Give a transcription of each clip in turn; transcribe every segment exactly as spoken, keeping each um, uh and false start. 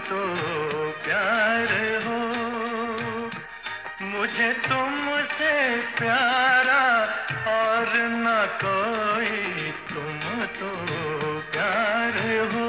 तो प्यार हो, मुझे तुमसे प्यारा और न कोई, तुम तो प्यार हो।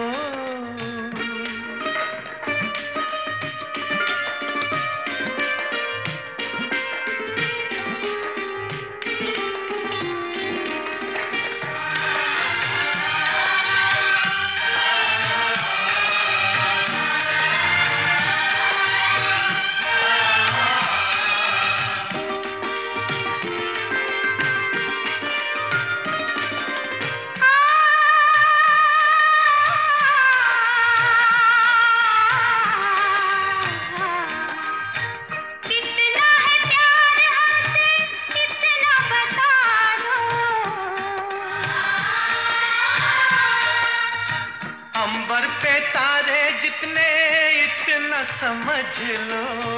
अंबर पे तारे जितने, इतना समझ लो।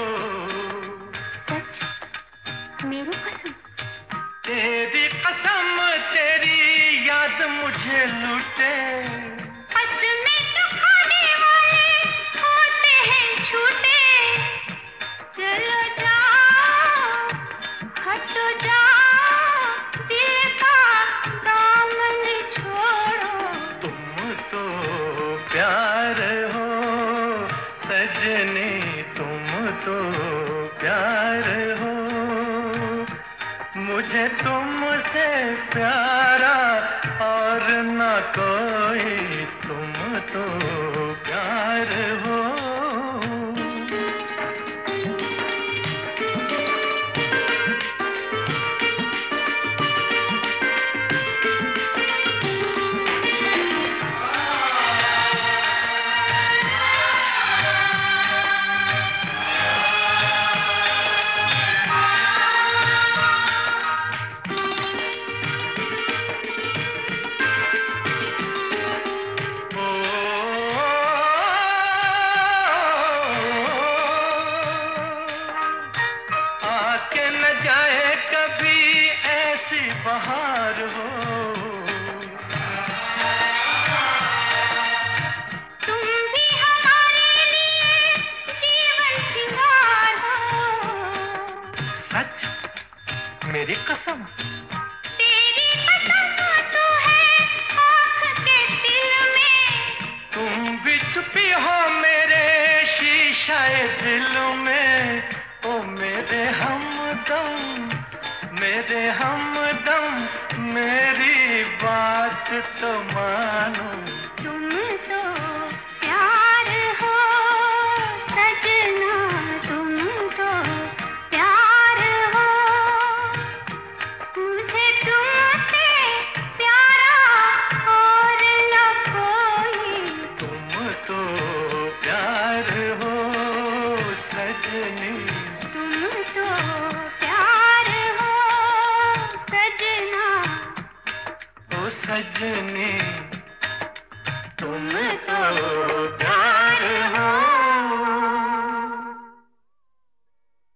सच? मेरी कसम? तेरी कसम, तेरी याद मुझे लूटे। कसमें तो खाने वाले होते हैं झूठे। चलो जाओ, हटो जाओ, दिल का दामन छोड़ो। तुम तो प्यार हो सजनी, तुम तो प्यार हो, मुझे तुमसे प्यारा और न कोई, तुम तो प्यार हो। जाए कभी ऐसी बहार हो, तुम भी हमारे लिए जीवन सिंगार हो। सच? मेरी कसम? तेरी कसम तो है आँख के दिल में। तुम भी छुपी हो मेरे शीशाए दिल में। ओ मेरे हमदम, मेरे हमदम, मेरी बात तो मानो। तुम तो प्यार हो सजना, तुम तो प्यार हो, मुझे तुमसे प्यारा और न कोई। तुम तो प्यार हो सजनी, तुम तो प्यार हो सजना, ओ सजनी, तुम तो